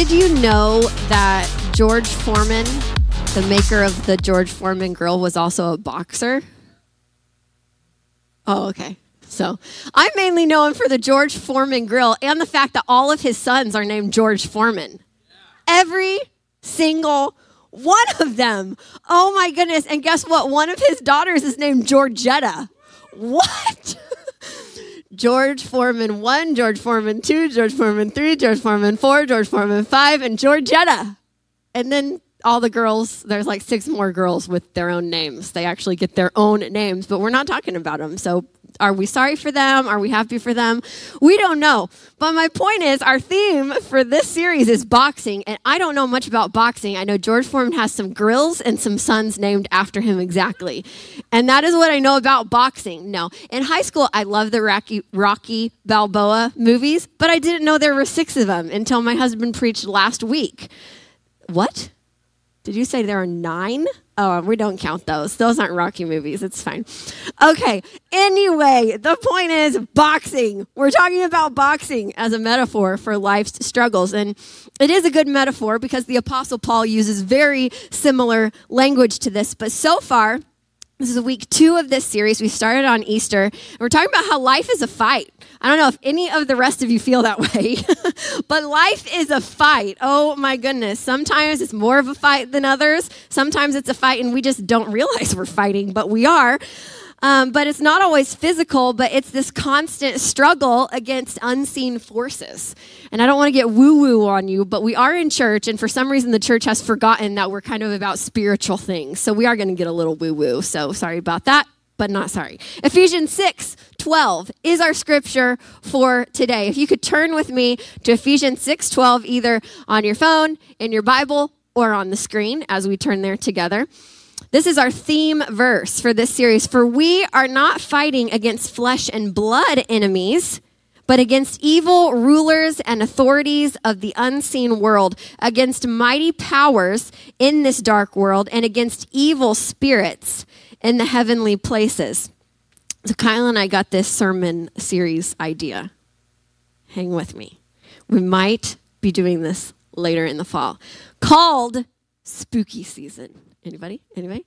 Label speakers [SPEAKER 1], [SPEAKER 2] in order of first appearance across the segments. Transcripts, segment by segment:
[SPEAKER 1] Did you know that George Foreman, the maker of the George Foreman grill, was also a boxer? Oh, okay. So I mainly know him for the George Foreman grill and the fact that all of his sons are named George Foreman. Every single one of them. Oh my goodness. And guess what? One of his daughters is named Georgetta. What? George Foreman 1, George Foreman 2, George Foreman 3, George Foreman 4, George Foreman 5, and Georgetta. And then all the girls, there's like 6 more girls with their own names. They actually get their own names, but we're not talking about them. So are we sorry for them? Are we happy for them? We don't know. But my point is, our theme for this series is boxing, and I don't know much about boxing. I know George Foreman has some grills and some sons named after him exactly. And that is what I know about boxing. No. In high school, I loved the Rocky Balboa movies, but I didn't know there were 6 of them until my husband preached last week. What? Did you say there are 9? Oh, we don't count those. Those aren't Rocky movies. It's fine. Okay. Anyway, the point is boxing. We're talking about boxing as a metaphor for life's struggles. And it is a good metaphor because the Apostle Paul uses very similar language to this. But so far, this is week 2 of this series. We started on Easter. And we're talking about how life is a fight. I don't know if any of the rest of you feel that way, but life is a fight. Oh my goodness. Sometimes it's more of a fight than others. Sometimes it's a fight and we just don't realize we're fighting, but we are. But it's not always physical, but it's this constant struggle against unseen forces. And I don't want to get woo-woo on you, but we are in church, and for some reason the church has forgotten that we're kind of about spiritual things. So we are going to get a little woo-woo. So sorry about that, but not sorry. Ephesians 6:12 is our scripture for today. If you could turn with me to Ephesians 6:12, either on your phone, in your Bible, or on the screen as we turn there together. This is our theme verse for this series. For we are not fighting against flesh and blood enemies, but against evil rulers and authorities of the unseen world, against mighty powers in this dark world, and against evil spirits in the heavenly places. So Kyle and I got this sermon series idea. Hang with me. We might be doing this later in the fall, called Spooky Season. Anybody?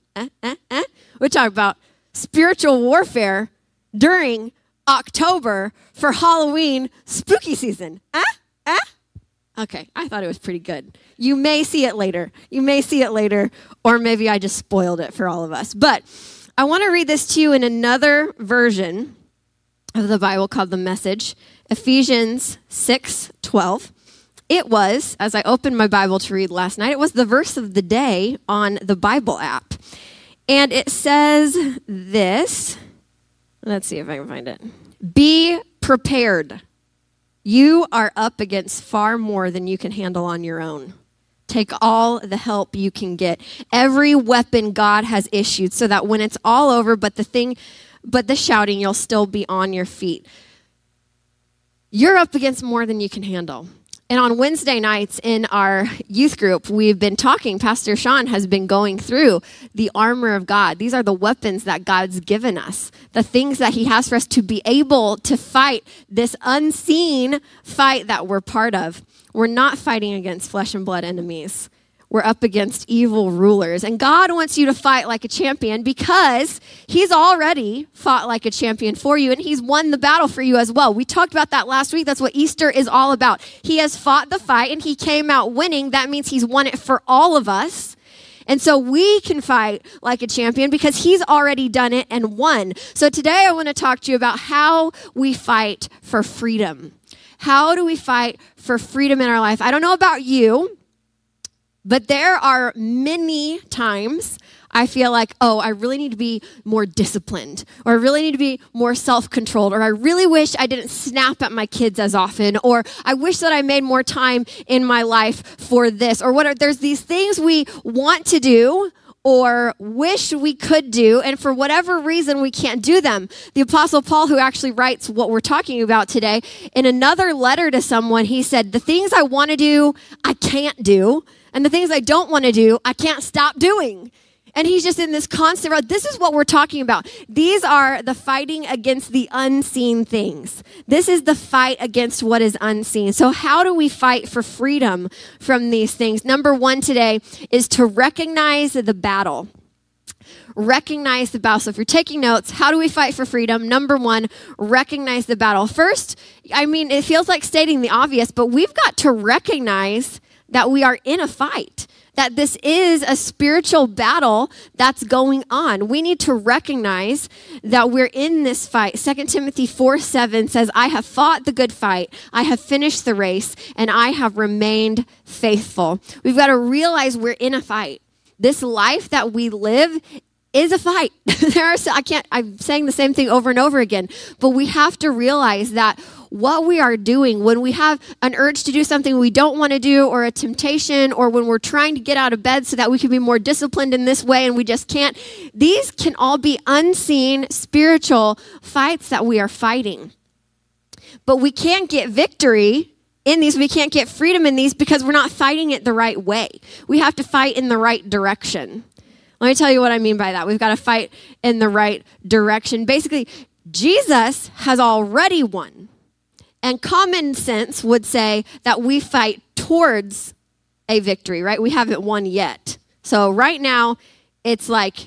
[SPEAKER 1] We talk about spiritual warfare during October for Halloween spooky season. Okay, I thought it was pretty good. You may see it later. Or maybe I just spoiled it for all of us. But I want to read this to you in another version of the Bible called The Message, Ephesians 6:12. It was, as I opened my Bible to read last night, it was the verse of the day on the Bible app. And it says this. Let's see if I can find it. Be prepared. You are up against far more than you can handle on your own. Take all the help you can get. Every weapon God has issued so that when it's all over, but the shouting, you'll still be on your feet. You're up against more than you can handle. And on Wednesday nights in our youth group, we've been talking, Pastor Sean has been going through the armor of God. These are the weapons that God's given us, the things that he has for us to be able to fight this unseen fight that we're part of. We're not fighting against flesh and blood enemies. We're up against evil rulers. And God wants you to fight like a champion because he's already fought like a champion for you, and he's won the battle for you as well. We talked about that last week. That's what Easter is all about. He has fought the fight, and he came out winning. That means he's won it for all of us. And so we can fight like a champion because he's already done it and won. So today I want to talk to you about how we fight for freedom. How do we fight for freedom in our life? I don't know about you, but there are many times I feel like, oh, I really need to be more disciplined, or I really need to be more self-controlled, or I really wish I didn't snap at my kids as often, or I wish that I made more time in my life for this, or whatever. There's these things we want to do or wish we could do, and for whatever reason, we can't do them. The Apostle Paul, who actually writes what we're talking about today, in another letter to someone, he said, the things I want to do, I can't do. And the things I don't want to do, I can't stop doing. And he's just in this constant road. This is what we're talking about. These are the fighting against the unseen things. This is the fight against what is unseen. So how do we fight for freedom from these things? Number one today is to recognize the battle. Recognize the battle. So if you're taking notes, how do we fight for freedom? Number one, recognize the battle. First, it feels like stating the obvious, but we've got to recognize that we are in a fight, that this is a spiritual battle that's going on. We need to recognize that we're in this fight. 2 Timothy 4:7 says, I have fought the good fight, I have finished the race, and I have remained faithful. We've got to realize we're in a fight. This life that we live is a fight. I'm saying the same thing over and over again, but we have to realize that what we are doing when we have an urge to do something we don't want to do, or a temptation, or when we're trying to get out of bed so that we can be more disciplined in this way and we just can't, these can all be unseen spiritual fights that we are fighting. But we can't get victory in these, we can't get freedom in these because we're not fighting it the right way. We have to fight in the right direction. Let me tell you what I mean by that. We've got to fight in the right direction. Basically, Jesus has already won. And common sense would say that we fight towards a victory, right? We haven't won yet. So right now, it's like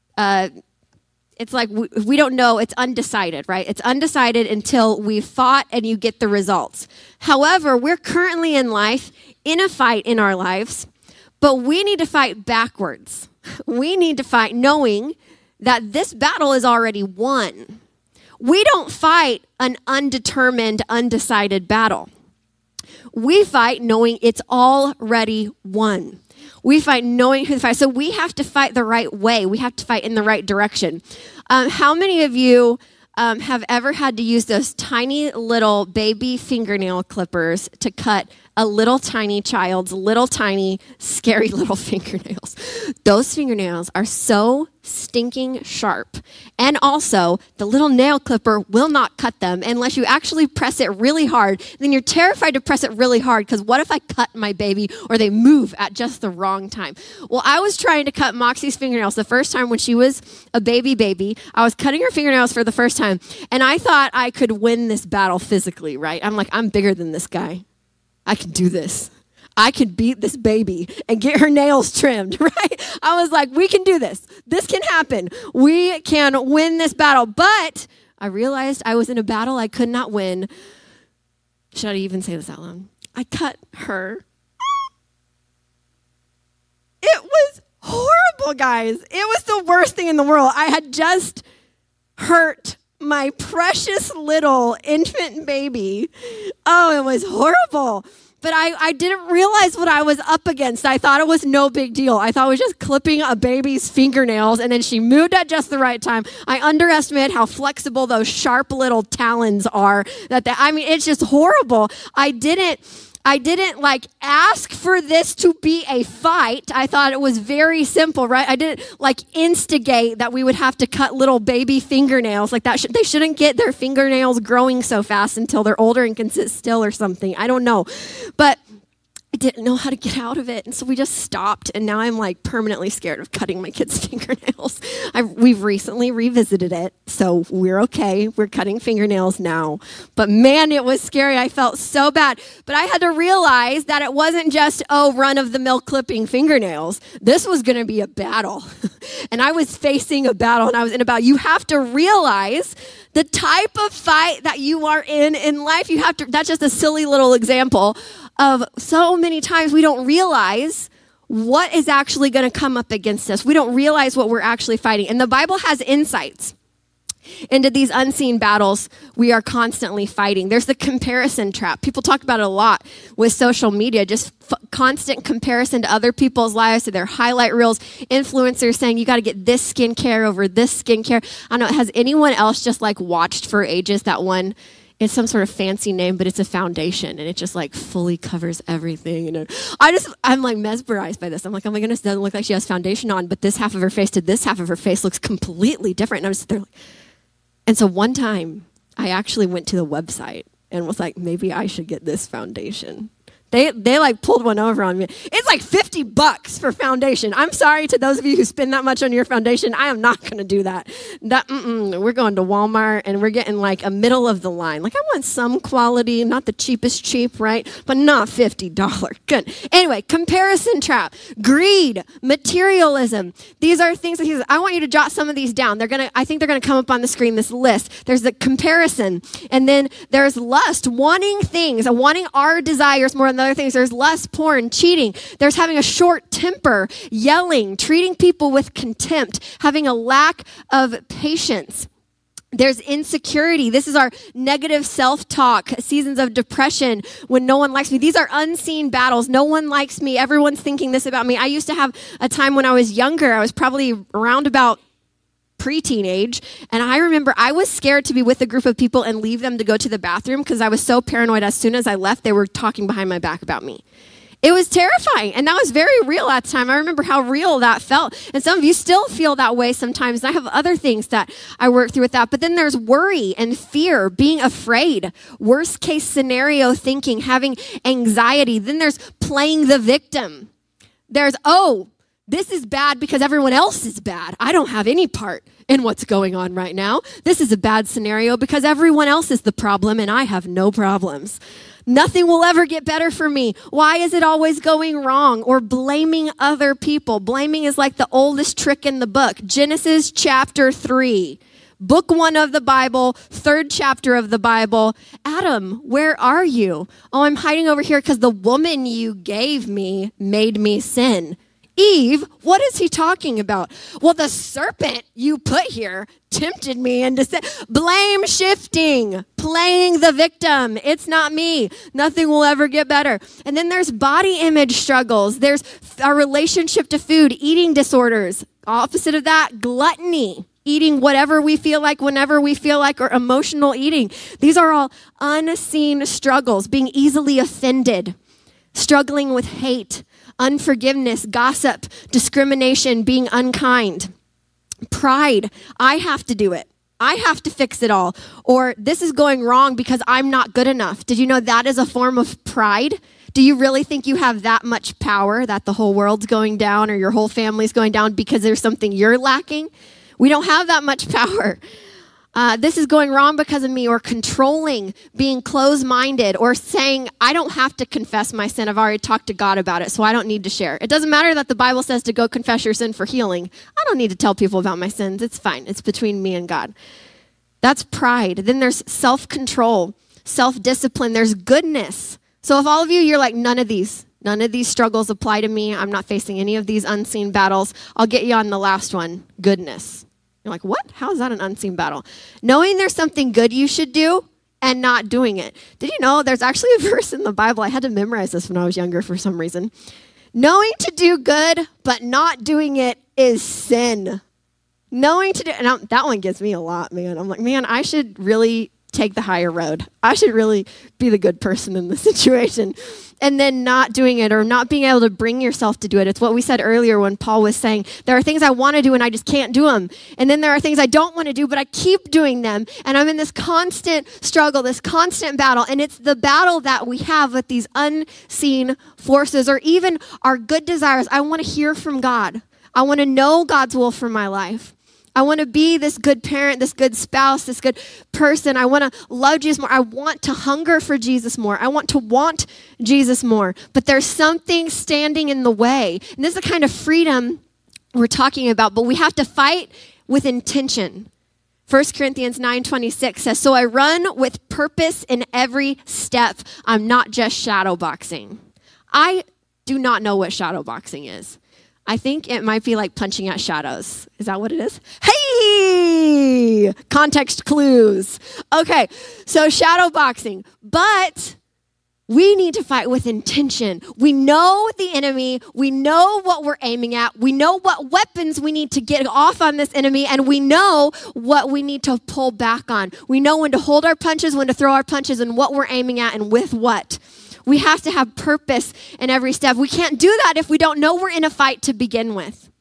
[SPEAKER 1] we don't know. It's undecided, right? It's undecided until we've fought and you get the results. However, we're currently in life in a fight in our lives, but we need to fight backwards. We need to fight knowing that this battle is already won. We don't fight an undetermined, undecided battle. We fight knowing it's already won. We fight knowing who to fight. So we have to fight the right way. We have to fight in the right direction. How many of you have ever had to use those tiny little baby fingernail clippers to cut a little tiny child's little tiny scary little fingernails? Those fingernails are so stinking sharp. And also, the little nail clipper will not cut them unless you actually press it really hard. Then you're terrified to press it really hard because what if I cut my baby or they move at just the wrong time? Well, I was trying to cut Moxie's fingernails the first time when she was a baby. I was cutting her fingernails for the first time, and I thought I could win this battle physically, right? I'm like, I'm bigger than this guy. I can do this. I can beat this baby and get her nails trimmed, right? I was like, we can do this. This can happen. We can win this battle. But I realized I was in a battle I could not win. Should I even say this out loud? I cut her. It was horrible, guys. It was the worst thing in the world. I had just hurt my precious little infant baby. Oh, it was horrible. But I didn't realize what I was up against. I thought it was no big deal. I thought it was just clipping a baby's fingernails, and then she moved at just the right time. I underestimated how flexible those sharp little talons are. It's just horrible. I didn't ask for this to be a fight. I thought it was very simple, right? I didn't instigate that we would have to cut little baby fingernails like that. They shouldn't get their fingernails growing so fast until they're older and can sit still or something. I don't know. But I didn't know how to get out of it. And so we just stopped. And now I'm permanently scared of cutting my kids' fingernails. We've recently revisited it. So we're okay. We're cutting fingernails now. But man, it was scary. I felt so bad. But I had to realize that it wasn't just, run-of-the-mill clipping fingernails. This was going to be a battle. And I was facing a battle, and I was in a battle. You have to realize the type of fight that you are in life. That's just a silly little example of so many times we don't realize what is actually going to come up against us. We don't realize what we're actually fighting. And the Bible has insights into these unseen battles we are constantly fighting. There's the comparison trap. People talk about it a lot with social media, just constant comparison to other people's lives, to their highlight reels, influencers saying you got to get this skincare over this skincare. I don't know, has anyone else just watched for ages that one? It's some sort of fancy name, but it's a foundation, and it just fully covers everything. And I'm mesmerized by this. I'm like, oh my goodness, it doesn't look like she has foundation on, but this half of her face to this half of her face looks completely different. And I'm just there. And so one time, I actually went to the website and was like, maybe I should get this foundation. They like pulled one over on me. It's like $50 for foundation. I'm sorry to those of you who spend that much on your foundation. I am not going to do that. We're going to Walmart and we're getting like a middle of the line. Like I want some quality, not the cheapest cheap, right? But not $50. Good. Anyway, comparison trap, greed, materialism. These are things that I want you to jot some of these down. I think they're going to come up on the screen, this list. There's the comparison. And then there's lust, wanting things, wanting our desires more than other things. There's lust, porn, cheating. There's having a short temper, yelling, treating people with contempt, having a lack of patience. There's insecurity. This is our negative self-talk, seasons of depression when no one likes me. These are unseen battles. No one likes me. Everyone's thinking this about me. I used to have a time when I was younger. I was probably around about pre-teenage, and I remember I was scared to be with a group of people and leave them to go to the bathroom because I was so paranoid as soon as I left, they were talking behind my back about me. It was terrifying, and that was very real at the time. I remember how real that felt, and some of you still feel that way sometimes, and I have other things that I work through with that, but then there's worry and fear, being afraid, worst case scenario thinking, having anxiety. Then there's playing the victim. There's, this is bad because everyone else is bad. I don't have any part in what's going on right now. This is a bad scenario because everyone else is the problem and I have no problems. Nothing will ever get better for me. Why is it always going wrong? Or blaming other people. Blaming is like the oldest trick in the book. Genesis chapter 3. Book 1 of the Bible, 3rd chapter of the Bible. Adam, where are you? Oh, I'm hiding over here because the woman you gave me made me sin. Eve, what is he talking about? Well, the serpent you put here tempted me into sin. Blame shifting, playing the victim. It's not me. Nothing will ever get better. And then there's body image struggles. There's our relationship to food, eating disorders. Opposite of that, gluttony. Eating whatever we feel like, whenever we feel like, or emotional eating. These are all unseen struggles. Being easily offended, struggling with hate, unforgiveness, gossip, discrimination, being unkind, pride. I have to do it. I have to fix it all. Or this is going wrong because I'm not good enough. Did you know that is a form of pride? Do you really think you have that much power that the whole world's going down or your whole family's going down because there's something you're lacking? We don't have that much power. This is going wrong because of me, or controlling, being closed-minded, or saying, I don't have to confess my sin. I've already talked to God about it, so I don't need to share. It doesn't matter that the Bible says to go confess your sin for healing. I don't need to tell people about my sins. It's fine. It's between me and God. That's pride. Then there's self-control, self-discipline. There's goodness. So if all of you, you're like, none of these struggles apply to me. I'm not facing any of these unseen battles. I'll get you on the last one, goodness. You're like, what? How is that an unseen battle? Knowing there's something good you should do and not doing it. Did you know there's actually a verse in the Bible? I had to memorize this when I was younger for some reason. Knowing to do good but not doing it is sin. Knowing to do, and that one gets me a lot, man. I'm like, man, I should really take the higher road. I should really be the good person in the situation. And then not doing it, or not being able to bring yourself to do it. It's what we said earlier when Paul was saying, there are things I want to do and I just can't do them. And then there are things I don't want to do, but I keep doing them. And I'm in this constant struggle, this constant battle. And it's the battle that we have with these unseen forces, or even our good desires. I want to hear from God. I want to know God's will for my life. I want to be this good parent, this good spouse, this good person. I want to love Jesus more. I want to hunger for Jesus more. I want to want Jesus more. But there's something standing in the way. And this is the kind of freedom we're talking about, but we have to fight with intention. 1 Corinthians 9:26 says, so I run with purpose in every step. I'm not just shadow boxing. I do not know what shadow boxing is. I think it might be like punching at shadows. Is that what it is? Hey! Context clues. Okay, so shadow boxing. But we need to fight with intention. We know the enemy. We know what we're aiming at. We know what weapons we need to get off on this enemy. And we know what we need to pull back on. We know when to hold our punches, when to throw our punches, and what we're aiming at and with what. We have to have purpose in every step. We can't do that if we don't know we're in a fight to begin with.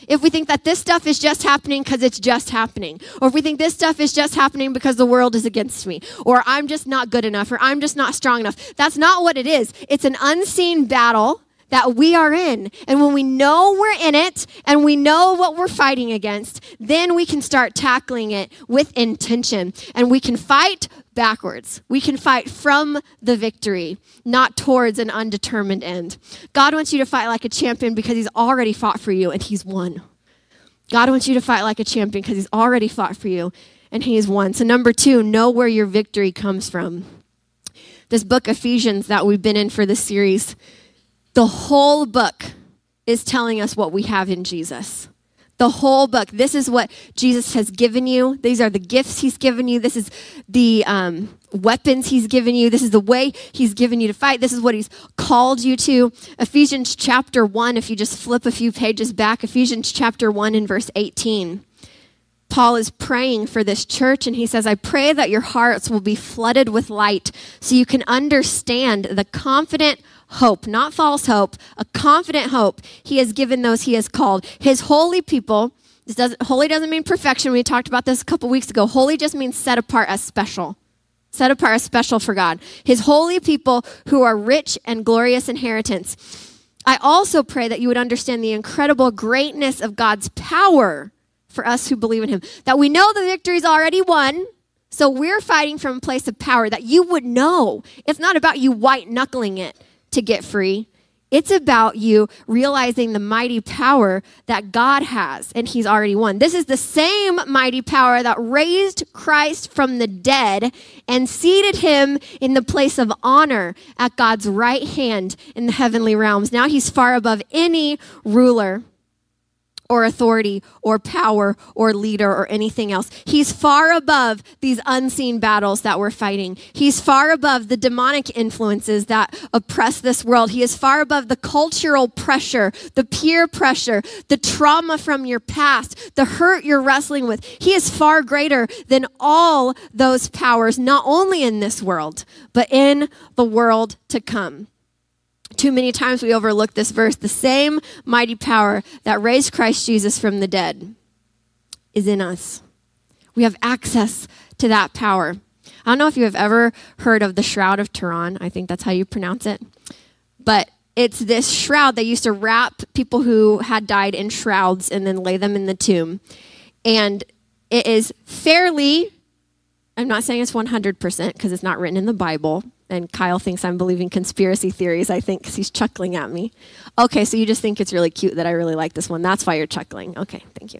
[SPEAKER 1] If we think that this stuff is just happening because it's just happening, or if we think this stuff is just happening because the world is against me, or I'm just not good enough, or I'm just not strong enough, that's not what it is. It's an unseen battle that we are in. And when we know we're in it and we know what we're fighting against, then we can start tackling it with intention. And we can fight backwards. We can fight from the victory, not towards an undetermined end. God wants you to fight like a champion because he's already fought for you and he's won. God wants you to fight like a champion because he's already fought for you and he's won. So number 2, know where your victory comes from. This book, Ephesians, that we've been in for this series, the whole book is telling us what we have in Jesus. The whole book. This is what Jesus has given you. These are the gifts he's given you. This is the weapons he's given you. This is the way he's given you to fight. This is what he's called you to. Ephesians chapter 1, if you just flip a few pages back, Ephesians chapter 1 and verse 18. Paul is praying for this church, and he says, I pray that your hearts will be flooded with light so you can understand the confident hope, not false hope, a confident hope he has given those he has called. His holy people, holy doesn't mean perfection. We talked about this a couple weeks ago. Holy just means set apart as special. Set apart as special for God. His holy people who are rich and glorious inheritance. I also pray that you would understand the incredible greatness of God's power for us who believe in him. That we know the victory's already won, so we're fighting from a place of power, that you would know. It's not about you white-knuckling it to get free. It's about you realizing the mighty power that God has, and he's already won. This is the same mighty power that raised Christ from the dead and seated him in the place of honor at God's right hand in the heavenly realms. Now he's far above any ruler or authority or power or leader or anything else. He's far above these unseen battles that we're fighting. He's far above the demonic influences that oppress this world. He is far above the cultural pressure, the peer pressure, the trauma from your past, the hurt you're wrestling with. He is far greater than all those powers, not only in this world, but in the world to come. Too many times we overlook this verse. The same mighty power that raised Christ Jesus from the dead is in us. We have access to that power. I don't know if you have ever heard of the Shroud of Turin. I think that's how you pronounce it. But it's this shroud. They used to wrap people who had died in shrouds and then lay them in the tomb. And it is fairly, I'm not saying it's 100% because it's not written in the Bible. And Kyle thinks I'm believing conspiracy theories, I think, because he's chuckling at me. Okay, so you just think it's really cute that I really like this one. That's why you're chuckling. Okay, thank you.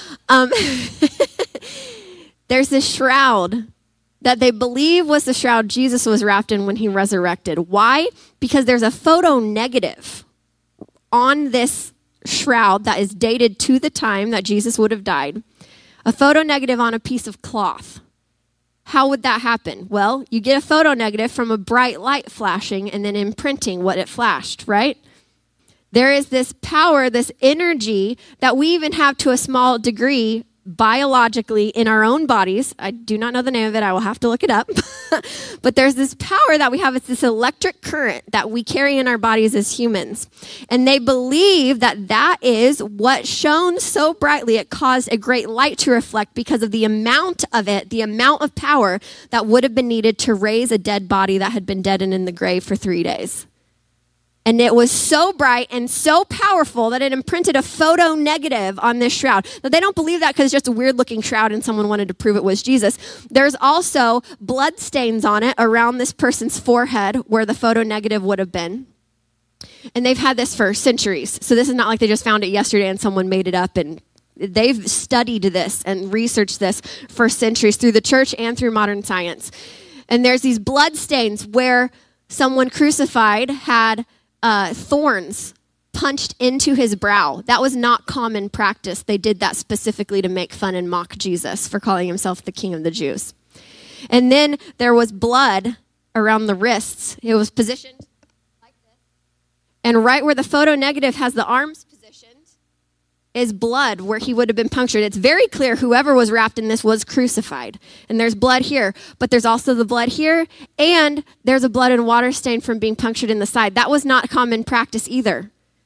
[SPEAKER 1] There's this shroud that they believe was the shroud Jesus was wrapped in when he resurrected. Why? Because there's a photo negative on this shroud that is dated to the time that Jesus would have died. A photo negative on a piece of cloth. How would that happen? Well, you get a photo negative from a bright light flashing and then imprinting what it flashed, right? There is this power, this energy that we even have to a small degree biologically in our own bodies. I do not know the name of it. I will have to look it up. But there's this power that we have. It's this electric current that we carry in our bodies as humans. And they believe that that is what shone so brightly. It caused a great light to reflect because of the amount of it, the amount of power that would have been needed to raise a dead body that had been dead and in the grave for 3 days. And it was so bright and so powerful that it imprinted a photo negative on this shroud. Now, they don't believe that because it's just a weird-looking shroud and someone wanted to prove it was Jesus. There's also blood stains on it around this person's forehead where the photo negative would have been. And they've had this for centuries. So this is not like they just found it yesterday and someone made it up. And they've studied this and researched this for centuries through the church and through modern science. And there's these blood stains where someone crucified had thorns punched into his brow. That was not common practice. They did that specifically to make fun and mock Jesus for calling himself the King of the Jews. And then there was blood around the wrists. It was positioned like this. And right where the photo negative has the arms positioned is blood where he would have been punctured. It's very clear whoever was wrapped in this was crucified. And there's blood here, but there's also the blood here, and there's a blood and water stain from being punctured in the side. That was not common practice either.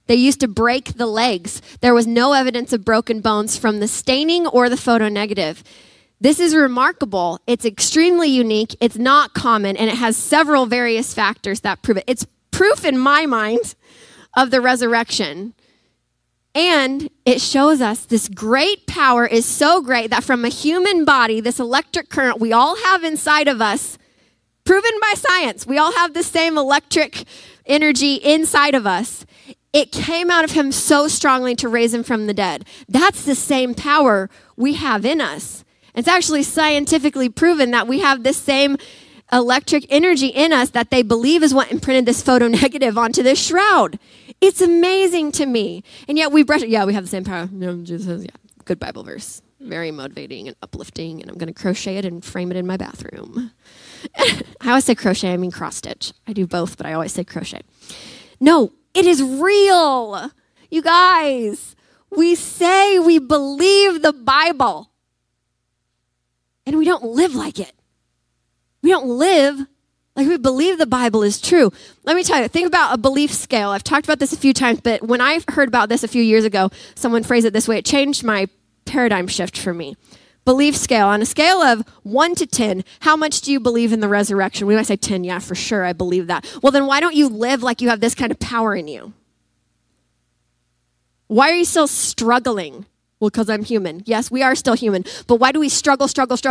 [SPEAKER 1] They used to break the legs. There was no evidence of broken bones from the staining or the photonegative. This is remarkable. It's extremely unique. It's not common, and it has several various factors that prove it. It's proof in my mind of the resurrection. And it shows us this great power is so great that from a human body, this electric current we all have inside of us, proven by science, we all have the same electric energy inside of us. It came out of him so strongly to raise him from the dead. That's the same power we have in us. It's actually scientifically proven that we have this same electric energy in us that they believe is what imprinted this photonegative onto this shroud. It's amazing to me. And yet we have the same power. Good Bible verse. Very motivating and uplifting, and I'm going to crochet it and frame it in my bathroom. I always say crochet, I mean cross stitch. I do both, but I always say crochet. No, it is real. You guys, we say we believe the Bible, and we don't live like it. We don't live like we believe the Bible is true. Let me tell you, think about a belief scale. I've talked about this a few times, but when I heard about this a few years ago, someone phrased it this way. It changed my paradigm shift for me. Belief scale. On a scale of 1 to 10, how much do you believe in the resurrection? We might say 10. Yeah, for sure, I believe that. Well, then why don't you live like you have this kind of power in you? Why are you still struggling? Well, because I'm human. Yes, we are still human. But why do we struggle instead of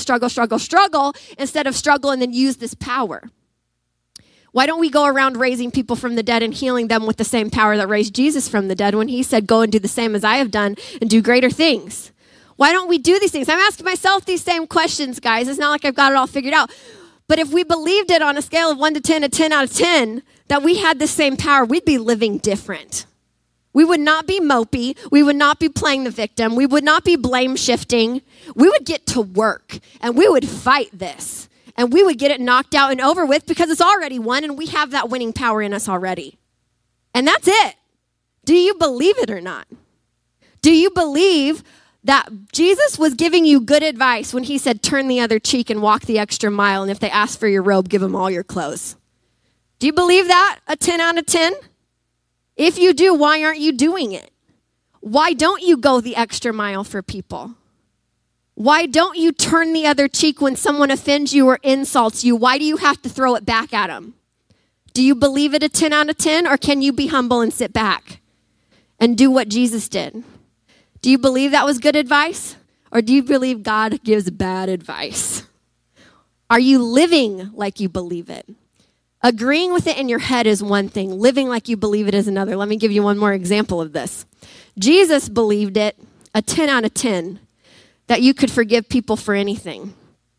[SPEAKER 1] struggle and then use this power? Why don't we go around raising people from the dead and healing them with the same power that raised Jesus from the dead when he said, go and do the same as I have done and do greater things? Why don't we do these things? I'm asking myself these same questions, guys. It's not like I've got it all figured out. But if we believed it on a scale of 1 to 10, a 10 out of 10, that we had the same power, we'd be living different. We would not be mopey. We would not be playing the victim. We would not be blame shifting. We would get to work and we would fight this and we would get it knocked out and over with because it's already won and we have that winning power in us already. And that's it. Do you believe it or not? Do you believe that Jesus was giving you good advice when he said, turn the other cheek and walk the extra mile, and if they ask for your robe, give them all your clothes? Do you believe that? A 10 out of 10? If you do, why aren't you doing it? Why don't you go the extra mile for people? Why don't you turn the other cheek when someone offends you or insults you? Why do you have to throw it back at them? Do you believe it a 10 out of 10, or can you be humble and sit back and do what Jesus did? Do you believe that was good advice? Or do you believe God gives bad advice? Are you living like you believe it? Agreeing with it in your head is one thing. Living like you believe it is another. Let me give you one more example of this. Jesus believed it, a 10 out of 10, that you could forgive people for anything.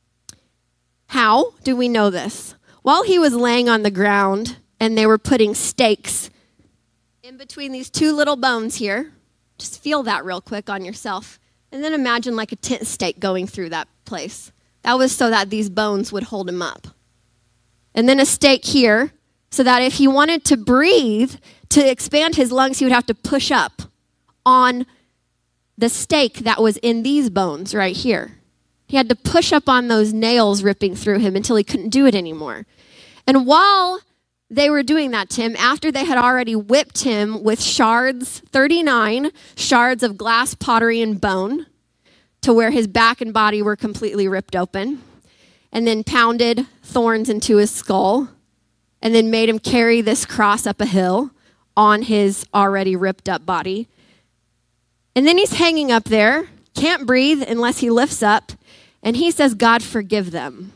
[SPEAKER 1] How do we know this? While he was laying on the ground and they were putting stakes in between these two little bones here, just feel that real quick on yourself. And then imagine like a tent stake going through that place. That was so that these bones would hold him up. And then a stake here so that if he wanted to breathe, to expand his lungs, he would have to push up on the stake that was in these bones right here. He had to push up on those nails ripping through him until he couldn't do it anymore. And while they were doing that to him, after they had already whipped him with shards, 39 shards of glass, pottery, and bone, to where his back and body were completely ripped open, and then pounded thorns into his skull, and then made him carry this cross up a hill on his already ripped up body. And then he's hanging up there, can't breathe unless he lifts up, and he says, God, forgive them.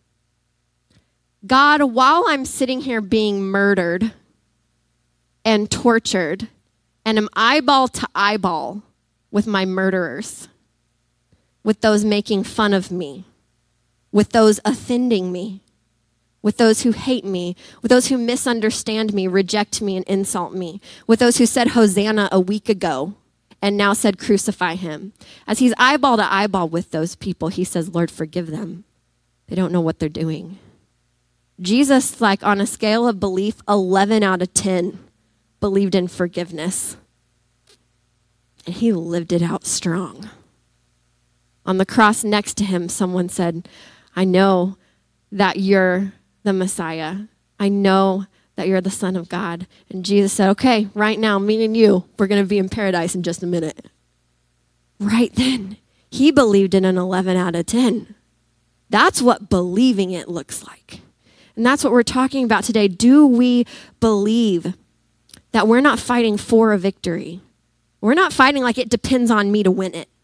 [SPEAKER 1] God, while I'm sitting here being murdered and tortured, and am eyeball to eyeball with my murderers, with those making fun of me, with those offending me, with those who hate me, with those who misunderstand me, reject me, and insult me, with those who said Hosanna a week ago and now said crucify him. As he's eyeball to eyeball with those people, he says, Lord, forgive them. They don't know what they're doing. Jesus, like on a scale of belief, 11 out of 10, believed in forgiveness. And he lived it out strong. On the cross next to him, someone said, I know that you're the Messiah. I know that you're the Son of God. And Jesus said, okay, right now, me and you, we're going to be in paradise in just a minute. Right then, he believed in an 11 out of 10. That's what believing it looks like. And that's what we're talking about today. Do we believe that we're not fighting for a victory? We're not fighting like it depends on me to win it.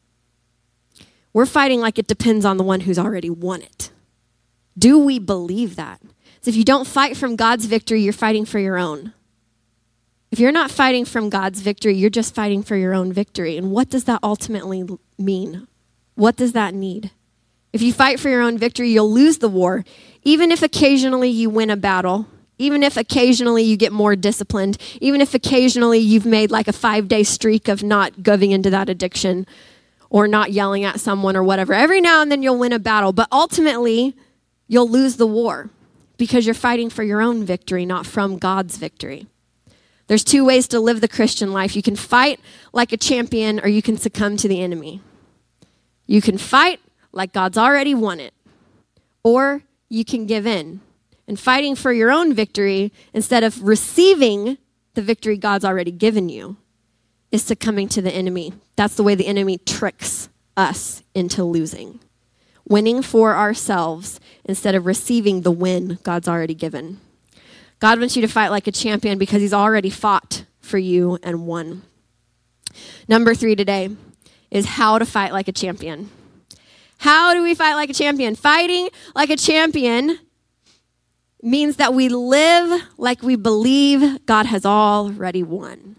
[SPEAKER 1] We're fighting like it depends on the one who's already won it. Do we believe that? So if you don't fight from God's victory, you're fighting for your own. If you're not fighting from God's victory, you're just fighting for your own victory. And what does that ultimately mean? What does that need? If you fight for your own victory, you'll lose the war. Even if occasionally you win a battle, even if occasionally you get more disciplined, even if occasionally you've made like a 5-day streak of not giving into that addiction or not yelling at someone or whatever. Every now and then you'll win a battle, but ultimately you'll lose the war because you're fighting for your own victory, not from God's victory. There's 2 ways to live the Christian life. You can fight like a champion or you can succumb to the enemy. You can fight like God's already won it, or you can give in. And fighting for your own victory instead of receiving the victory God's already given you is succumbing to the enemy. That's the way the enemy tricks us into losing. Winning for ourselves instead of receiving the win God's already given. God wants you to fight like a champion because he's already fought for you and won. Number 3 today is how to fight like a champion. How do we fight like a champion? Fighting like a champion means that we live like we believe God has already won.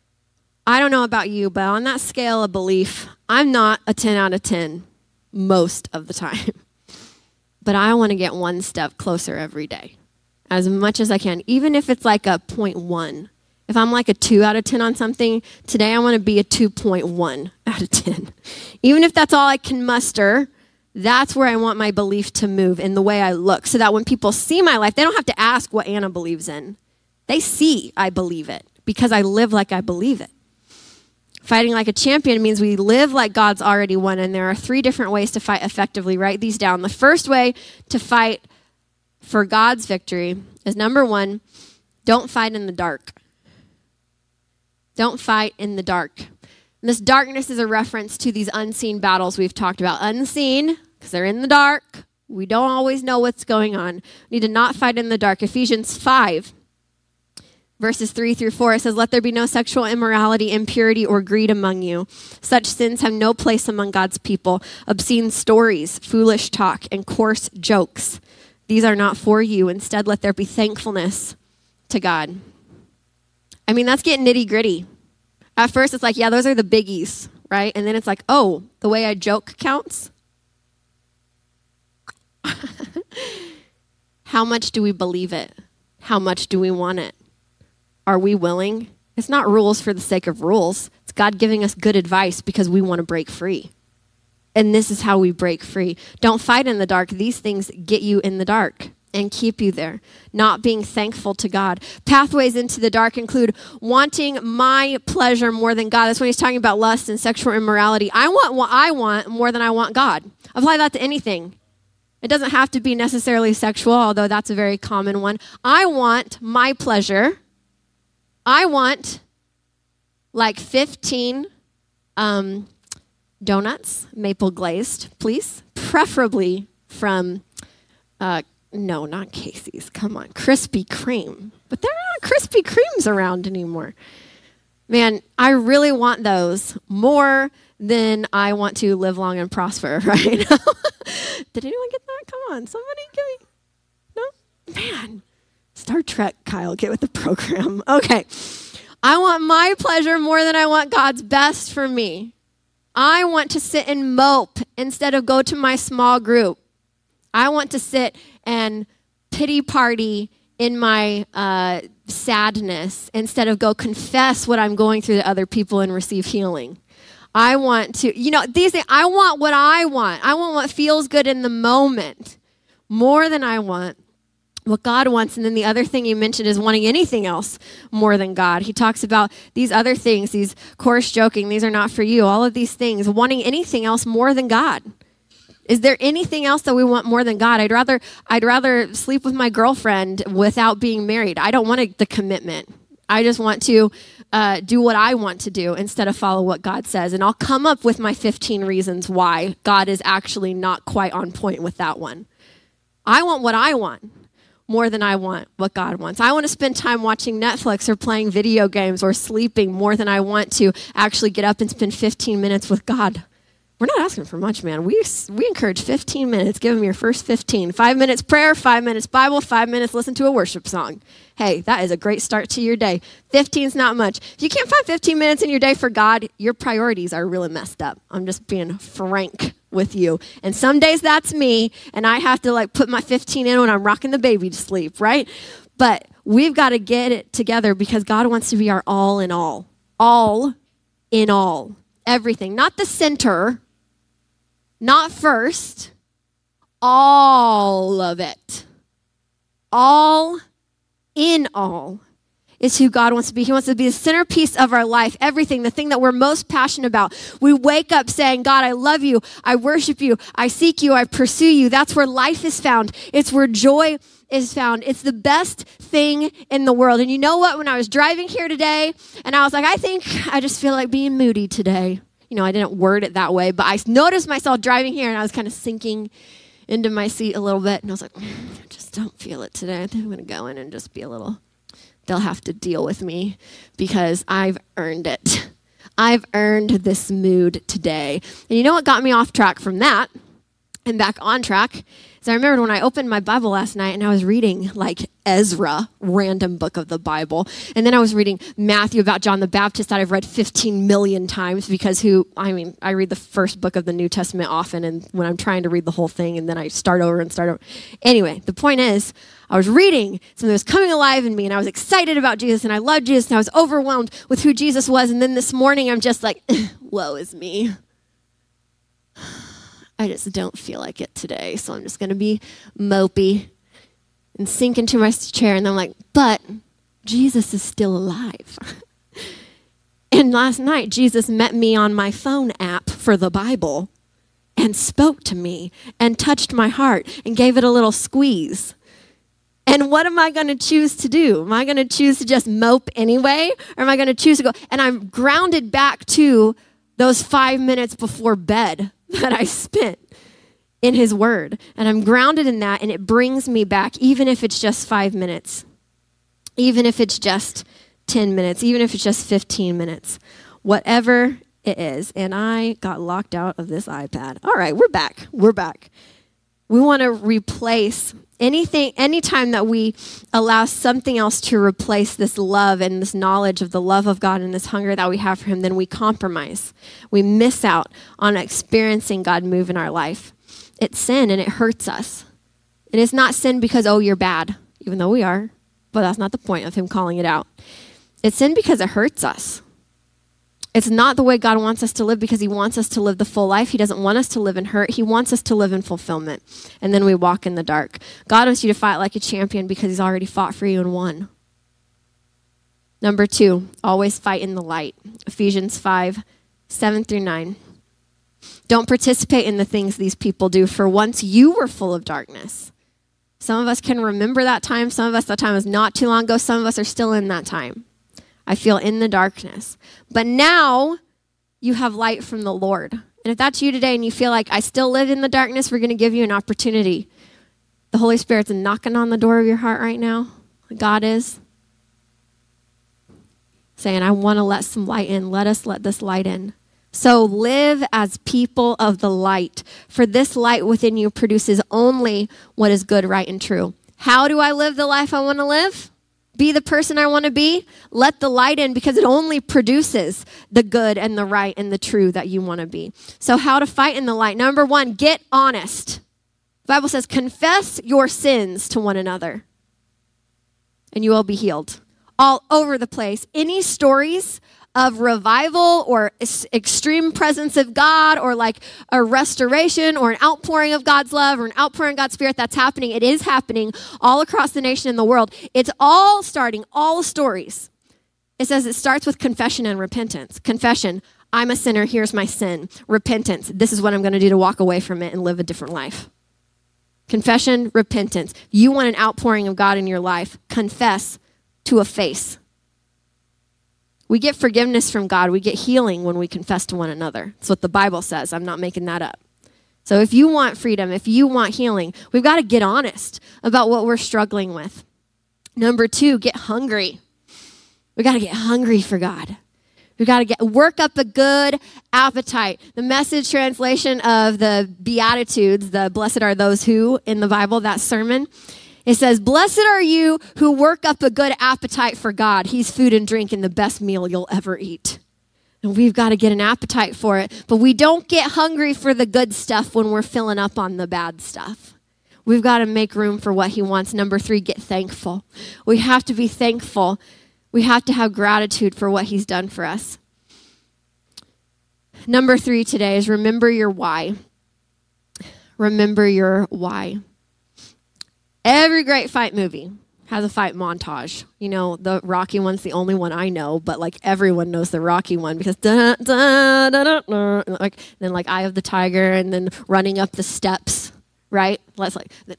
[SPEAKER 1] I don't know about you, but on that scale of belief, I'm not a 10 out of 10 most of the time. But I want to get one step closer every day, as much as I can, even if it's like a 0.1. If I'm like a 2 out of 10 on something, today I want to be a 2.1 out of 10. Even if that's all I can muster, that's where I want my belief to move in the way I look, so that when people see my life, they don't have to ask what Anna believes in. They see I believe it because I live like I believe it. Fighting like a champion means we live like God's already won, and there are 3 different ways to fight effectively. Write these down. The first way to fight for God's victory is, number 1, don't fight in the dark. Don't fight in the dark. And this darkness is a reference to these unseen battles we've talked about. Unseen, because they're in the dark. We don't always know what's going on. We need to not fight in the dark. Ephesians 5, verses 3 through 4, it says, "Let there be no sexual immorality, impurity, or greed among you. Such sins have no place among God's people. Obscene stories, foolish talk, and coarse jokes. These are not for you. Instead, let there be thankfulness to God." I mean, that's getting nitty-gritty. At first, it's like, yeah, those are the biggies, right? And then it's like, oh, the way I joke counts? How much do we believe it? How much do we want it? Are we willing? It's not rules for the sake of rules. It's God giving us good advice because we want to break free. And this is how we break free. Don't fight in the dark. These things get you in the dark and keep you there, not being thankful to God. Pathways into the dark include wanting my pleasure more than God. That's when he's talking about lust and sexual immorality. I want what I want more than I want God. Apply that to anything. It doesn't have to be necessarily sexual, although that's a very common one. I want my pleasure. I want like 15 donuts, maple glazed, please. Preferably from, no, not Casey's. Come on, Krispy Kreme. But there aren't Krispy Kremes around anymore. Man, I really want those more than I want to live long and prosper right now. Did anyone get that? Come on, somebody give me. No? Man. Star Trek, Kyle, get with the program. Okay. I want my pleasure more than I want God's best for me. I want to sit and mope instead of go to my small group. I want to sit and pity party in my sadness instead of go confess what I'm going through to other people and receive healing. I want to, these things, I want what I want. I want what feels good in the moment more than I want what God wants. And then the other thing you mentioned is wanting anything else more than God. He talks about these other things, these coarse joking, these are not for you, all of these things, wanting anything else more than God. Is there anything else that we want more than God? I'd rather sleep with my girlfriend without being married. I don't want the commitment. I just want to do what I want to do instead of follow what God says. And I'll come up with my 15 reasons why God is actually not quite on point with that one. I want what I want more than I want what God wants. I want to spend time watching Netflix or playing video games or sleeping more than I want to actually get up and spend 15 minutes with God. We're not asking for much, man. We encourage 15 minutes. Give them your first 15. 5 minutes prayer, 5 minutes Bible, 5 minutes listen to a worship song. Hey, that is a great start to your day. 15 is not much. If you can't find 15 minutes in your day for God, your priorities are really messed up. I'm just being frank with you. And some days that's me, and I have to put my 15 in when I'm rocking the baby to sleep, right? But we've got to get it together because God wants to be our all in all. All in all. Everything. Not the center. Not first, all of it. All in all is who God wants to be. He wants to be the centerpiece of our life, everything, the thing that we're most passionate about. We wake up saying, God, I love you, I worship you, I seek you, I pursue you. That's where life is found. It's where joy is found. It's the best thing in the world. And you know what? When I was driving here today, and I was like, I think I just feel like being moody today. I didn't word it that way, but I noticed myself driving here and I was kind of sinking into my seat a little bit. And I was like, I just don't feel it today. I think I'm going to go in and just be a little, they'll have to deal with me because I've earned it. I've earned this mood today. And you know what got me off track from that and back on track? So I remembered when I opened my Bible last night and I was reading Ezra, random book of the Bible. And then I was reading Matthew about John the Baptist that I've read 15 million times because I read the first book of the New Testament often and when I'm trying to read the whole thing and then I start over. Anyway, the point is I was reading something that was coming alive in me and I was excited about Jesus and I loved Jesus and I was overwhelmed with who Jesus was. And then this morning I'm just like, woe is me. I just don't feel like it today, so I'm just going to be mopey and sink into my chair. And I'm like, but Jesus is still alive. And last night, Jesus met me on my phone app for the Bible and spoke to me and touched my heart and gave it a little squeeze. And what am I going to choose to do? Am I going to choose to just mope anyway? Or am I going to choose to go? And I'm grounded back to those 5 minutes before bed that I spent in his word. And I'm grounded in that, and it brings me back, even if it's just 5 minutes, even if it's just 10 minutes, even if it's just 15 minutes, whatever it is. And I got locked out of this iPad. All right, we're back. We want to replace anytime that we allow something else to replace this love and this knowledge of the love of God and this hunger that we have for him, then we compromise. We miss out on experiencing God move in our life. It's sin and it hurts us. It is not sin because, you're bad, even though we are, but that's not the point of him calling it out. It's sin because it hurts us. It's not the way God wants us to live because he wants us to live the full life. He doesn't want us to live in hurt. He wants us to live in fulfillment. And then we walk in the dark. God wants you to fight like a champion because he's already fought for you and won. Number 2, always fight in the light. Ephesians 5:7-9. Don't participate in the things these people do, for once you were full of darkness. Some of us can remember that time. Some of us, that time was not too long ago. Some of us are still in that time. I feel in the darkness. But now you have light from the Lord. And if that's you today and you feel like I still live in the darkness, we're going to give you an opportunity. The Holy Spirit's knocking on the door of your heart right now. God is saying, I want to let some light in. Let us let this light in. So live as people of the light, for this light within you produces only what is good, right, and true. How do I live the life I want to live? Be the person I want to be? Let the light in because it only produces the good and the right and the true that you want to be. So how to fight in the light? Number 1, get honest. The Bible says, confess your sins to one another and you will be healed. All over the place. Any stories of revival or extreme presence of God or like a restoration or an outpouring of God's love or an outpouring of God's Spirit that's happening. It is happening all across the nation and the world. It's all stories. It says it starts with confession and repentance. Confession, I'm a sinner. Here's my sin. Repentance. This is what I'm going to do to walk away from it and live a different life. Confession, repentance. You want an outpouring of God in your life. Confess to a face. We get forgiveness from God. We get healing when we confess to one another. That's what the Bible says. I'm not making that up. So if you want freedom, if you want healing, we've got to get honest about what we're struggling with. Number 2, get hungry. We got to get hungry for God. We got to work up a good appetite. The Message translation of the Beatitudes, the blessed are those who in the Bible, that sermon, it says, blessed are you who work up a good appetite for God. He's food and drink and the best meal you'll ever eat. And we've got to get an appetite for it. But we don't get hungry for the good stuff when we're filling up on the bad stuff. We've got to make room for what he wants. Number 3, get thankful. We have to be thankful. We have to have gratitude for what he's done for us. Number 3 today is remember your why. Remember your why. Every great fight movie has a fight montage. You know, the Rocky one's the only one I know, but like everyone knows the Rocky one because like then like Eye of the Tiger and then running up the steps, right? Let's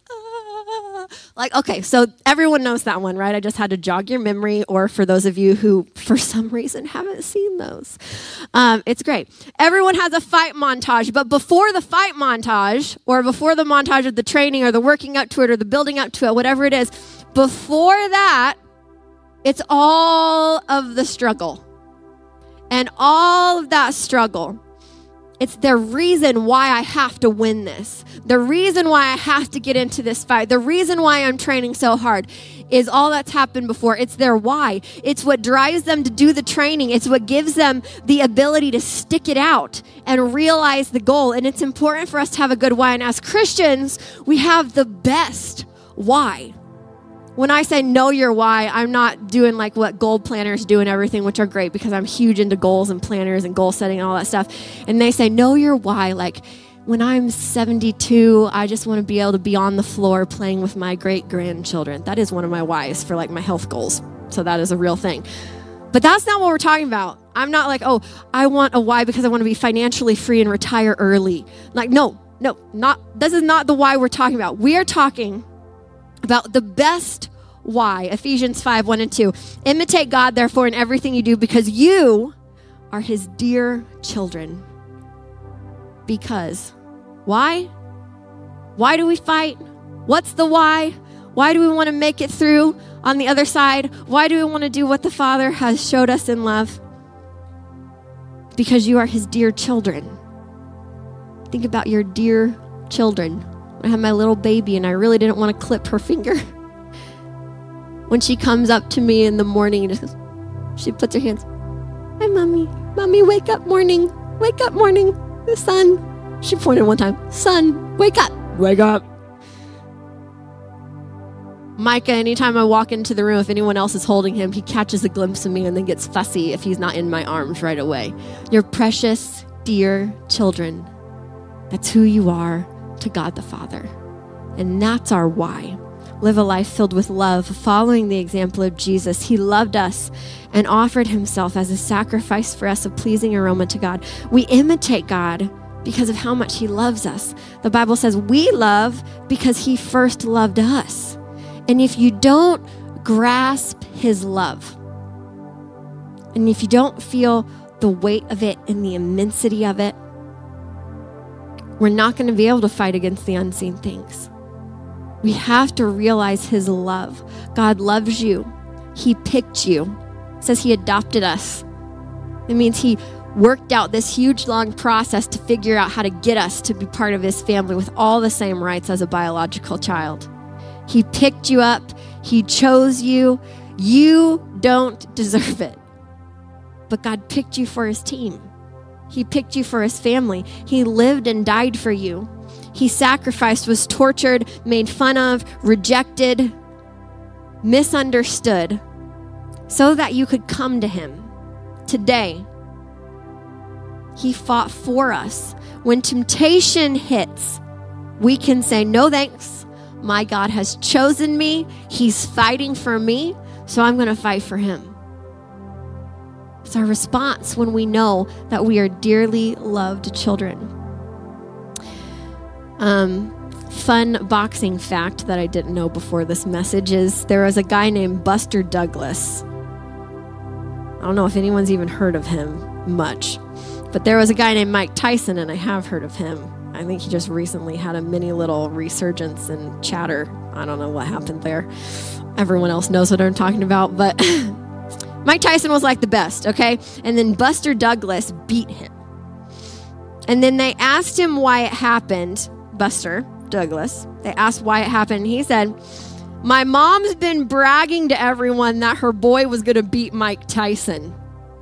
[SPEAKER 1] like, okay, so everyone knows that one, right? I just had to jog your memory, or for those of you who, for some reason, haven't seen those. It's great. Everyone has a fight montage, but before the fight montage, or before the montage of the training, or the working up to it, or the building up to it, whatever it is, before that, it's all of the struggle. And all of that struggle, it's the reason why I have to win this. The reason why I have to get into this fight. The reason why I'm training so hard is all that's happened before. It's their why. It's what drives them to do the training. It's what gives them the ability to stick it out and realize the goal. And it's important for us to have a good why. And as Christians, we have the best why. When I say know your why, I'm not doing like what goal planners do and everything, which are great because I'm huge into goals and planners and goal setting and all that stuff. And they say, know your why. Like when I'm 72, I just want to be able to be on the floor playing with my great-grandchildren. That is one of my whys for like my health goals. So that is a real thing. But that's not what we're talking about. I'm not like, oh, I want a why because I want to be financially free and retire early. Like, no, this is not the why we're talking about. We are talking about the best why. Ephesians 5, 1 and 2. Imitate God, therefore, in everything you do, because you are his dear children. Because. Why? Why do we fight? What's the why? Why do we want to make it through on the other side? Why do we want to do what the Father has showed us in love? Because you are his dear children. Think about your dear children. I had my little baby and I really didn't want to clip her finger. When she comes up to me in the morning, and just, she puts her hands, hi, mommy. Mommy, wake up, morning. Wake up, morning. The sun. She pointed one time, son, wake up. Wake up. Micah, anytime I walk into the room, if anyone else is holding him, he catches a glimpse of me and then gets fussy if he's not in my arms right away. Your precious, dear children. That's who you are to God the Father. And that's our why. Live a life filled with love, following the example of Jesus. He loved us and offered himself as a sacrifice for us, a pleasing aroma to God. We imitate God because of how much he loves us. The Bible says we love because he first loved us. And if you don't grasp his love, and if you don't feel the weight of it and the immensity of it, we're not going to be able to fight against the unseen things. We have to realize his love. God loves you. He picked you. It says he adopted us. It means he worked out this huge, long process to figure out how to get us to be part of his family with all the same rights as a biological child. He picked you up. He chose you. You don't deserve it. But God picked you for his team. He picked you for his family. He lived and died for you. He sacrificed, was tortured, made fun of, rejected, misunderstood, so that you could come to him. Today, he fought for us. When temptation hits, we can say, no thanks. My God has chosen me. He's fighting for me, so I'm going to fight for him. It's our response when we know that we are dearly loved children. Fun boxing fact that I didn't know before this message is there was a guy named Buster Douglas. I don't know if anyone's even heard of him much, but there was a guy named Mike Tyson, and I have heard of him. I think he just recently had a mini little resurgence in chatter. I don't know what happened there. Everyone else knows what I'm talking about, but Mike Tyson was like the best, okay? And then Buster Douglas beat him. And then they asked him why it happened, Buster Douglas. They asked why it happened. He said, "My mom's been bragging to everyone that her boy was going to beat Mike Tyson.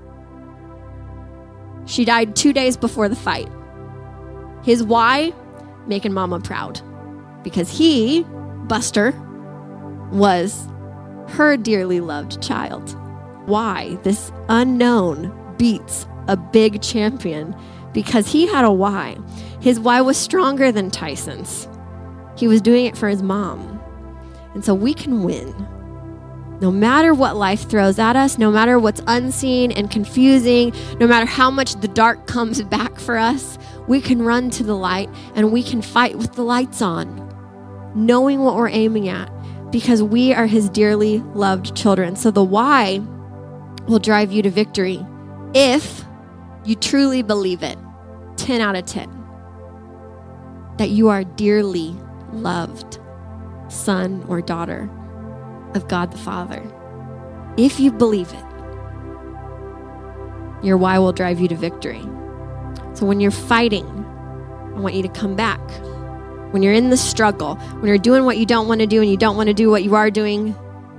[SPEAKER 1] She died 2 days before the fight." His why? Making mama proud. Because he, Buster, was her dearly loved child. Why? This unknown beats a big champion because he had a why. His why was stronger than Tyson's. He was doing it for his mom. And so we can win. No matter what life throws at us, no matter what's unseen and confusing, no matter how much the dark comes back for us, we can run to the light and we can fight with the lights on, knowing what we're aiming at, because we are his dearly loved children. So the why will drive you to victory if you truly believe it, 10 out of 10, that you are dearly loved son or daughter of God the Father. If you believe it, your why will drive you to victory. So when you're fighting, I want you to come back. When you're in the struggle, when you're doing what you don't want to do and you don't want to do what you are doing,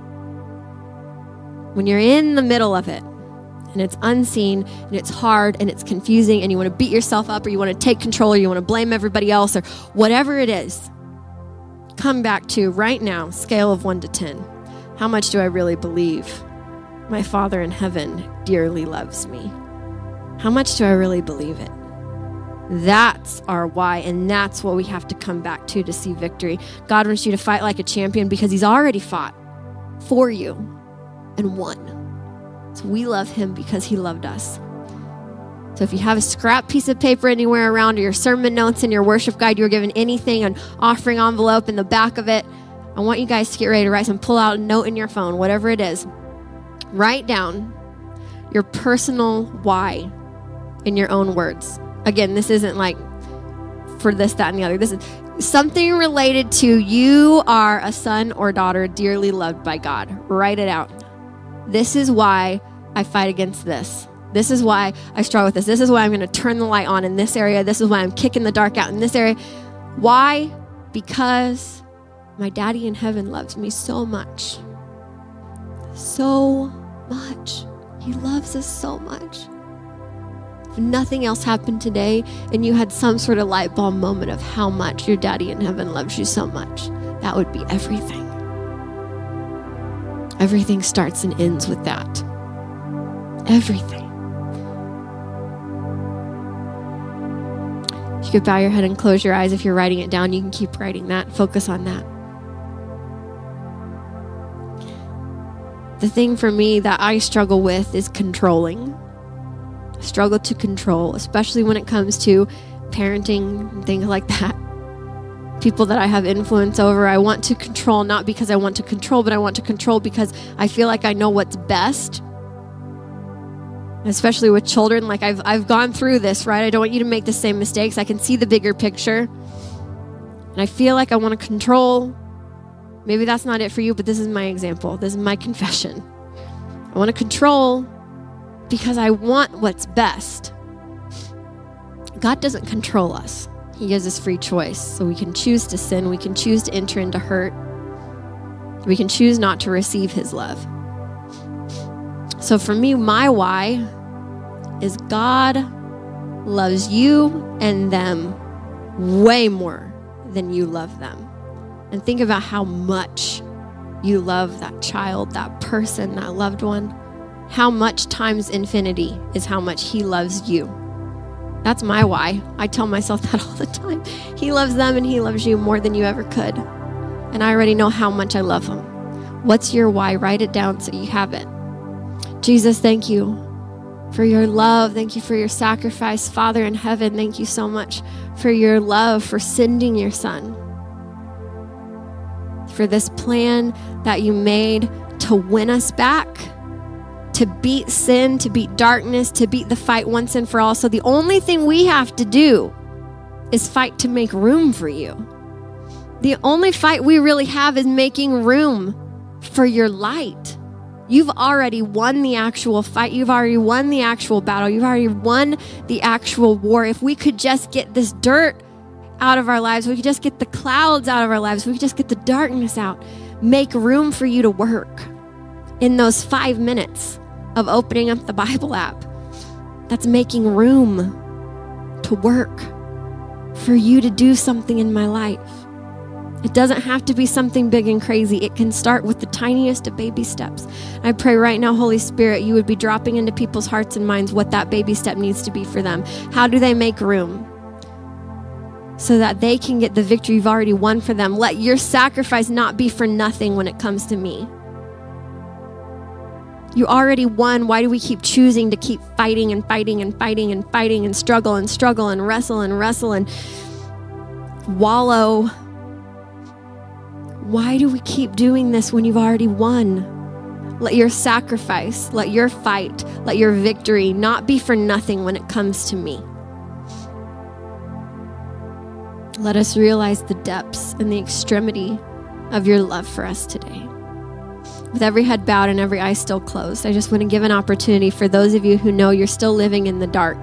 [SPEAKER 1] when you're in the middle of it and it's unseen and it's hard and it's confusing and you want to beat yourself up or you want to take control or you want to blame everybody else or whatever it is, come back to right now, scale of 1 to 10. How much do I really believe my Father in heaven dearly loves me? How much do I really believe it? That's our why, and that's what we have to come back to see victory. God wants you to fight like a champion because he's already fought for you and won. So we love him because he loved us. So if you have a scrap piece of paper anywhere around or your sermon notes in your worship guide, you were given anything, an offering envelope in the back of it, I want you guys to get ready to write some, pull out a note in your phone, whatever it is. Write down your personal why in your own words. Again, this isn't like for this, that, and the other. This is something related to you are a son or daughter dearly loved by God. Write it out. This is why I fight against this. This is why I struggle with this. This is why I'm going to turn the light on in this area. This is why I'm kicking the dark out in this area. Why? Because my daddy in heaven loves me so much. So much. He loves us so much. If nothing else happened today and you had some sort of light bulb moment of how much your daddy in heaven loves you so much, that would be everything. Everything starts and ends with that. Everything. You could bow your head and close your eyes. If you're writing it down, you can keep writing that. Focus on that. The thing for me that I struggle with is controlling. I struggle to control, especially when it comes to parenting, things like that. People that I have influence over, I want to control, not because I want to control, but I want to control because I feel like I know what's best. Especially with children, like I've gone through this, right? I don't want you to make the same mistakes. I can see the bigger picture. And I feel like I want to control. Maybe that's not it for you, but this is my example. This is my confession. I want to control because I want what's best. God doesn't control us. He gives us free choice. So we can choose to sin. We can choose to enter into hurt. We can choose not to receive his love. So for me, my why is God loves you and them way more than you love them. And think about how much you love that child, that person, that loved one. How much times infinity is how much he loves you. That's my why. I tell myself that all the time. He loves them and he loves you more than you ever could. And I already know how much I love him. What's your why? Write it down so you have it. Jesus, thank you for your love. Thank you for your sacrifice. Father in heaven, thank you so much for your love, for sending your son, for this plan that you made to win us back, to beat sin, to beat darkness, to beat the fight once and for all. So the only thing we have to do is fight to make room for you. The only fight we really have is making room for your light. You've already won the actual fight. You've already won the actual battle. You've already won the actual war. If we could just get this dirt out of our lives, we could just get the clouds out of our lives, we could just get the darkness out, make room for you to work in those 5 minutes of opening up the Bible app. That's making room to work for you to do something in my life. It doesn't have to be something big and crazy. It can start with the tiniest of baby steps. I pray right now, Holy Spirit, you would be dropping into people's hearts and minds what that baby step needs to be for them. How do they make room so that they can get the victory you've already won for them? Let your sacrifice not be for nothing when it comes to me. You already won. Why do we keep choosing to keep fighting and fighting and fighting and fighting and struggle and struggle and wrestle and wallow? Why do we keep doing this when you've already won? Let your sacrifice, let your fight, let your victory not be for nothing when it comes to me. Let us realize the depths and the extremity of your love for us today. With every head bowed and every eye still closed, I just want to give an opportunity for those of you who know you're still living in the dark.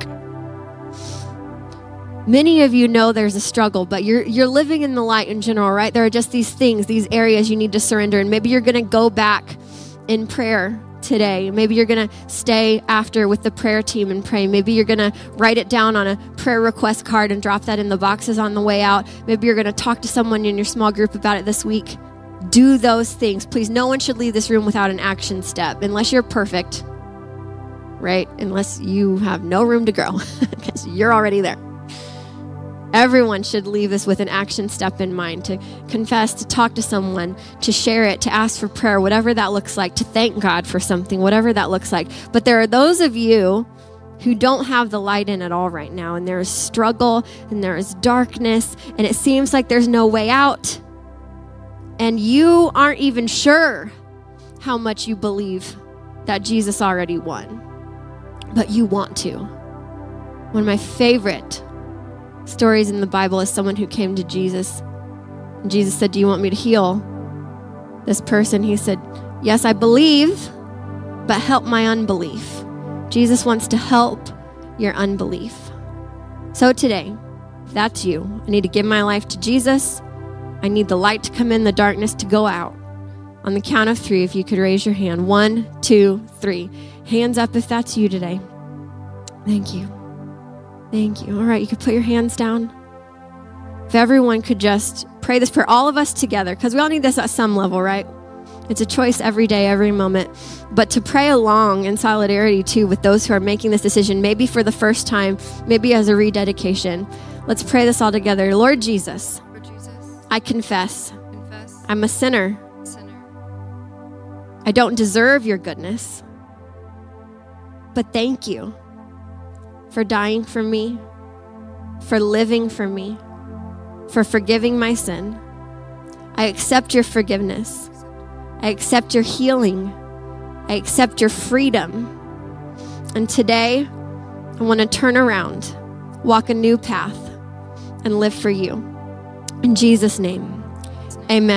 [SPEAKER 1] Many of you know there's a struggle, but you're living in the light in general, right? There are just these things, these areas you need to surrender, and maybe you're going to go back in prayer today. Maybe you're going to stay after with the prayer team and pray. Maybe you're going to write it down on a prayer request card and drop that in the boxes on the way out. Maybe you're going to talk to someone in your small group about it this week. Do those things. Please, no one should leave this room without an action step, unless you're perfect, right? Unless you have no room to grow, because you're already there. Everyone should leave this with an action step in mind, to confess, to talk to someone, to share it, to ask for prayer, whatever that looks like, to thank God for something, whatever that looks like. But there are those of you who don't have the light in at all right now, and there is struggle, and there is darkness, and it seems like there's no way out, and you aren't even sure how much you believe that Jesus already won, but you want to. One of my favorite stories in the Bible is someone who came to Jesus. And Jesus said, "Do you want me to heal this person?" He said, "Yes, I believe, but help my unbelief." Jesus wants to help your unbelief. So today, if that's you, I need to give my life to Jesus. I need the light to come in, the darkness to go out. On the count of 3, if you could raise your hand. 1, 2, 3. Hands up if that's you today. Thank you. Thank you. All right, you could put your hands down. If everyone could just pray this prayer, all of us together, because we all need this at some level, right? It's a choice every day, every moment. But to pray along in solidarity, too, with those who are making this decision, maybe for the first time, maybe as a rededication. Let's pray this all together. Lord Jesus, I confess I'm a sinner. I don't deserve your goodness. But thank you for dying for me, for living for me, for forgiving my sin. I accept your forgiveness. I accept your healing. I accept your freedom. And today, I want to turn around, walk a new path, and live for you. In Jesus' name, amen.